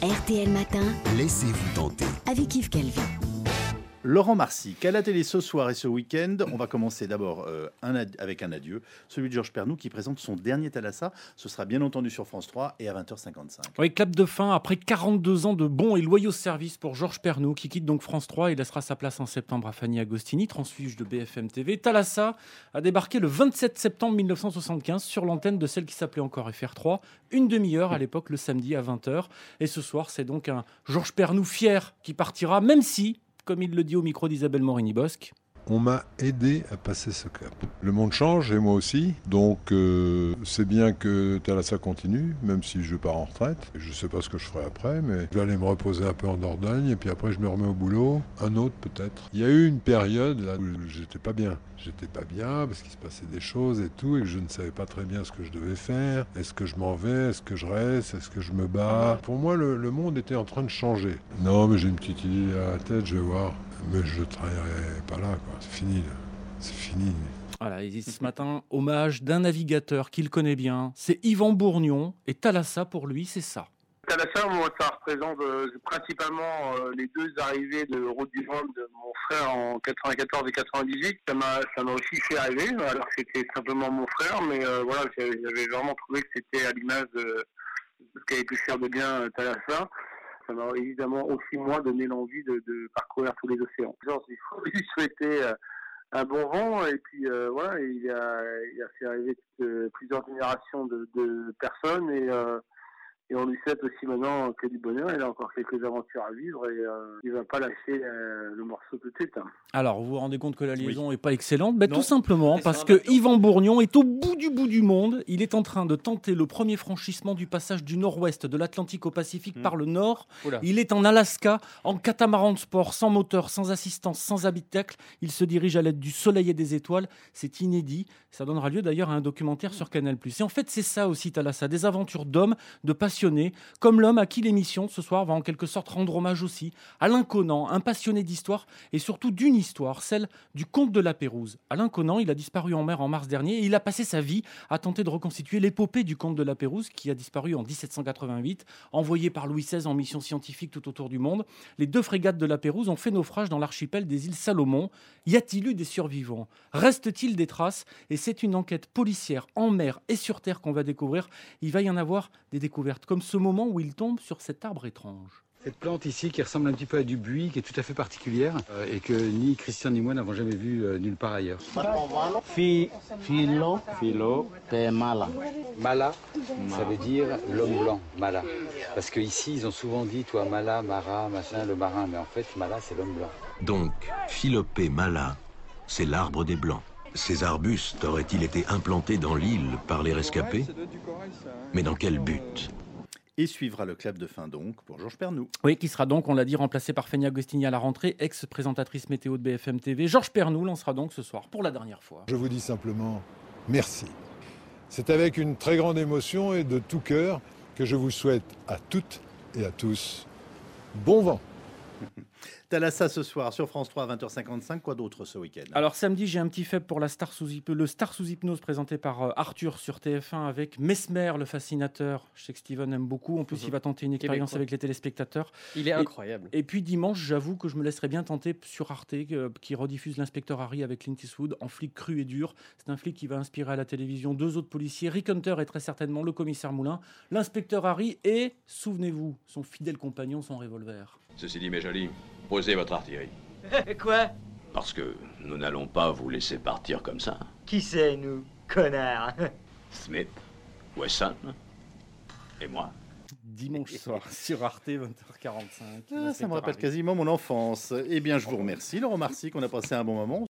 RTL Matin, Laissez-vous tenter. avec Yves Calvi. Laurent Marcy, qu'à la télé ce soir et ce week-end, on va commencer d'abord avec un adieu, celui de Georges Pernou qui présente son dernier Thalassa. Ce sera bien entendu sur France 3 et à 20h55. Oui, clap de fin après 42 ans de bons et loyaux services pour Georges Pernou qui quitte donc France 3 et laissera sa place en septembre à Fanny Agostini, transfuge de BFM TV. Thalassa a débarqué le 27 septembre 1975 sur l'antenne de celle qui s'appelait encore FR3, une demi-heure à l'époque le samedi à 20h. Et ce soir, c'est donc un Georges Pernou fier qui partira, même si, comme il le dit au micro d'Isabelle Morini-Bosque, on m'a aidé à passer ce cap. Le monde change et moi aussi, donc c'est bien que Thalassa continue, même si je pars en retraite. Je ne sais pas ce que je ferai après, mais je vais aller me reposer un peu en Dordogne et puis après je me remets au boulot, un autre peut-être. Il y a eu une période là où j'étais pas bien. J'étais pas bien parce qu'il se passait des choses et tout et que je ne savais pas très bien ce que je devais faire. Est-ce que je m'en vais? Est-ce que je reste? Est-ce que je me bats? Pour moi, le monde était en train de changer. Non, mais j'ai une petite idée à la tête, je vais voir. Mais je ne travaillerai pas là, quoi. C'est fini, là. C'est fini. voilà, et ce matin, hommage d'un navigateur qu'il connaît bien, c'est Yvan Bourgnon, et Thalassa pour lui, c'est ça. Thalassa, moi, ça représente principalement les deux arrivées de Route du Rhum de mon frère en 94 et 98. Ça m'a aussi fait rêver, alors que c'était simplement mon frère, mais voilà, j'avais vraiment trouvé que c'était à l'image de ce qu'avait pu faire de bien Thalassa. Ça m'a évidemment aussi, moi, donné l'envie de parcourir tous les océans. Genre, il faut lui souhaiter un bon vent, et puis voilà, il a fait arriver plusieurs générations de personnes, et on lui souhaite aussi maintenant que du bonheur. Il a encore quelques aventures à vivre et il ne va pas lâcher le morceau tout de suite. Alors, vous vous rendez compte que la liaison n'est pas excellente? Non. Tout simplement parce que Yvan Bourgnon est au bout du monde. Il est en train de tenter le premier franchissement du passage du nord-ouest de l'Atlantique au Pacifique par le nord. Oula. Il est en Alaska, en catamaran de sport, sans moteur, sans assistance, sans habitacle. Il se dirige à l'aide du soleil et des étoiles. C'est inédit. Ça donnera lieu d'ailleurs à un documentaire sur Canal+. Et en fait, c'est ça aussi, Thalassa, des aventures d'hommes, de passionnés, comme l'homme à qui l'émission ce soir va en quelque sorte rendre hommage aussi, Alain Conan, un passionné d'histoire et surtout d'une histoire, celle du comte de la Pérouse. Alain Conan, il a disparu en mer en mars dernier et il a passé sa vie à tenter de reconstituer l'épopée du comte de la Pérouse qui a disparu en 1788, envoyé par Louis XVI en mission scientifique tout autour du monde. Les deux frégates de la Pérouse ont fait naufrage dans l'archipel des îles Salomon. Y a-t-il eu des survivants? Reste-t-il des traces? Et c'est une enquête policière en mer et sur terre qu'on va découvrir. Il va y en avoir des découvertes, comme ce moment où il tombe sur cet arbre étrange. Cette plante ici qui ressemble un petit peu à du buis, qui est tout à fait particulière et que ni Christian ni moi n'avons jamais vu nulle part ailleurs. Philo, t'es mala. Mala, ça veut dire l'homme blanc, Mala. Parce qu'ici, ils ont souvent dit, toi, Mala, Mara, machin, le marin. Mais en fait, Mala, c'est l'homme blanc. Donc, Philopé mala, c'est l'arbre des Blancs. Ces arbustes auraient-ils été implantés dans l'île par les rescapés? Mais dans quel but? Et suivra le clap de fin donc pour Georges Pernou. Oui, qui sera donc, on l'a dit, remplacé par Fanny Agostini à la rentrée, ex-présentatrice météo de BFM TV. Georges Pernou lancera donc ce soir, pour la dernière fois. Je vous dis simplement merci. C'est avec une très grande émotion et de tout cœur que je vous souhaite à toutes et à tous bon vent. Thalassa ce soir sur France 3 à 20h55. Quoi d'autre ce week-end? Alors samedi, j'ai un petit faible pour le Star sous hypnose présenté par Arthur sur TF1 avec Mesmer, le fascinateur. Je sais que Steven aime beaucoup. En plus, il va tenter une expérience Québécois. avec les téléspectateurs. Il est incroyable. Et puis dimanche, j'avoue que je me laisserai bien tenter sur Arte, qui rediffuse l'inspecteur Harry avec Clint Eastwood en flic cru et dur. C'est un flic qui va inspirer à la télévision deux autres policiers, Rick Hunter et très certainement le commissaire Moulin, l'inspecteur Harry et, souvenez-vous, son fidèle compagnon, son revolver. Ceci dit, mes jolis, posez votre artillerie. Quoi? Parce que nous n'allons pas vous laisser partir comme ça. Qui c'est, nous, connards? Smith, Wesson et moi. Dimanche soir sur Arte, 20h45. Ça me rappelle quasiment mon enfance. Eh bien, je vous remercie, Laurent Marcy, qu'on a passé un bon moment.